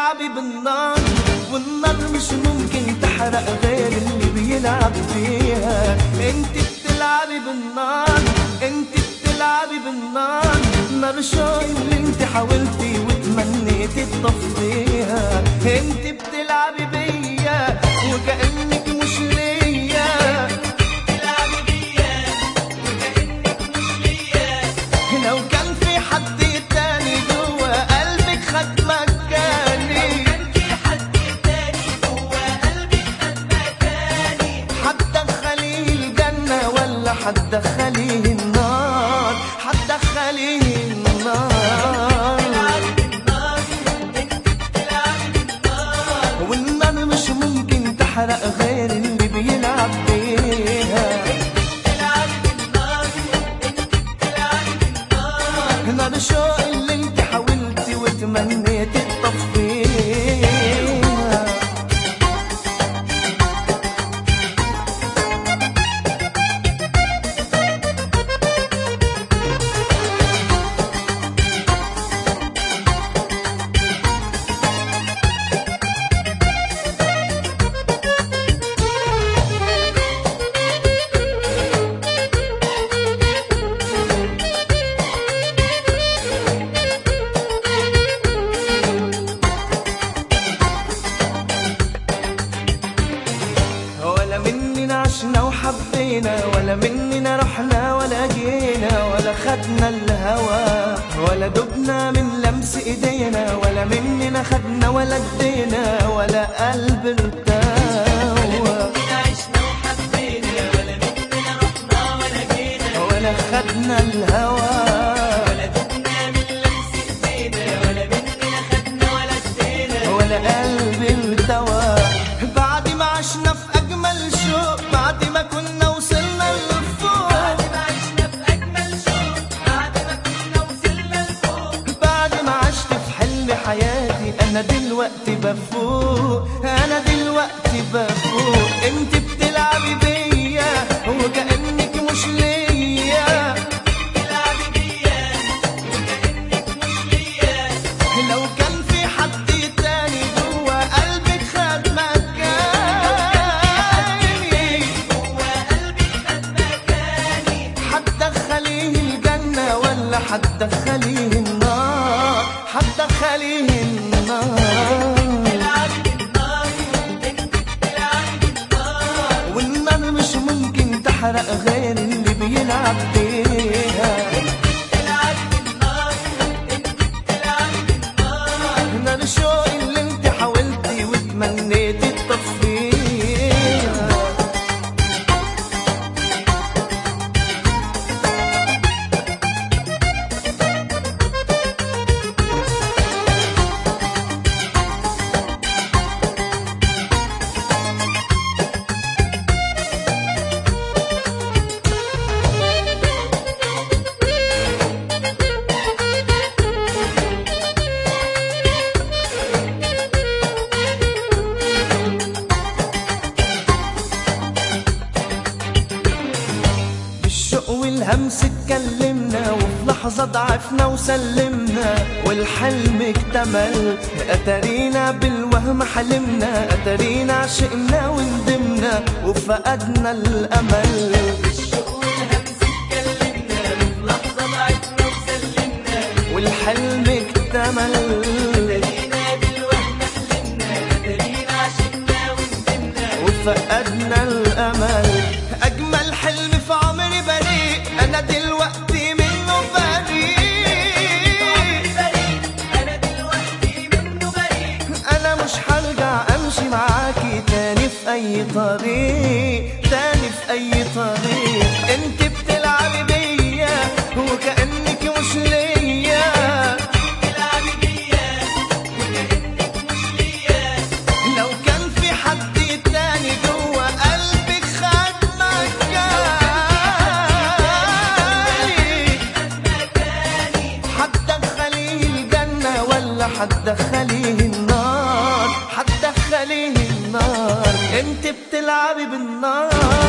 بتلعبي بالنار، والنار مش ممكن تحرق غير اللي بيلعب فيها. انت بتلعبي بالنار، انت بتلعبي بالنار، نار شوي اللي انت حاولتي وتمنيتي تطفيها. انت بتلعبي بيا وكأنك مش ليا، بتلعبي بيا وكأنك مش ليا. لو كان في حد تاني جوا قلبك خد مكاني، لو كان في حد تاني جوا قلبك خد مكاني، هتدخليه الجنة ولا هتدخليه النار؟ هتدخليه النار. والنار مش ممكن تحرق غير اللي بيلعب بيها. نار شوق اللي انت حاولتي وتمنيتي تطفيها. ولا مننا عشنا وحبينا، ولا مننا رحنا ولا جينا، ولا خدنا الهوى ولا دبنا من لمس ايدينا، ولا مننا خدنا ولا ادينا ولا قلب ارتوى. عشنا وحبينا، ولا مننا رحنا ولا جينا، ولا خدنا الهوى ولا دبنا من لمس ايدينا، ولا مننا خدنا ولا ادينا ولا قلب ارتوى. بعد ما عشنا في أجمل شوق، بعد ما كنا وصلنا لفوق، بعد ما عشنا في أجمل شوق، بعد ما كنا وصلنا لفوق، بعد ما عشت في حلم حياتي أنا دلوقتي بفوق، أنا دلوقتي بفوق. أنت بتلعبي بيا وكأنك مش ليا، بتلعبي بيا وكأنك مش ليا. لو كان في حد تاني جوا قلبك خد هتدخليه النار، هتدخليه النار. والنار مش ممكن تحرق غير اللي بيلعب بيها. نار شوق اللي انت حاولتي وتمنيتي تطفيها. والهمس اتكلمنا، وفي لحظة ضعفنا وسلمنا، والحلم اكتمل. اتارينا بالوهم حلمنا، اتارينا عشقنا وندمنا وفقدنا الامل. بالشوق والهمس اتكلمنا، وفي لحظة ضعفنا وسلمنا، والحلم اكتمل. اتارينا بالوهم حلمنا، اتارينا عشقنا وندمنا وفقدنا الامل. اجمل حلم في عمري بريء، أنا دلوقتي منه بريء، أنا دلوقتي منه بريء. أنا مش هرجع أمشي معاكي تاني في أي طريق، تاني في أي طريق. أنت بتلعبي بيا وكأنك مش ليا، بتلعبي بيا وكأنك مش ليا. لو كان في حد تاني جوا قلبك خد هتدخليه النار، هتدخليه النار. انت بتلعبي بالنار.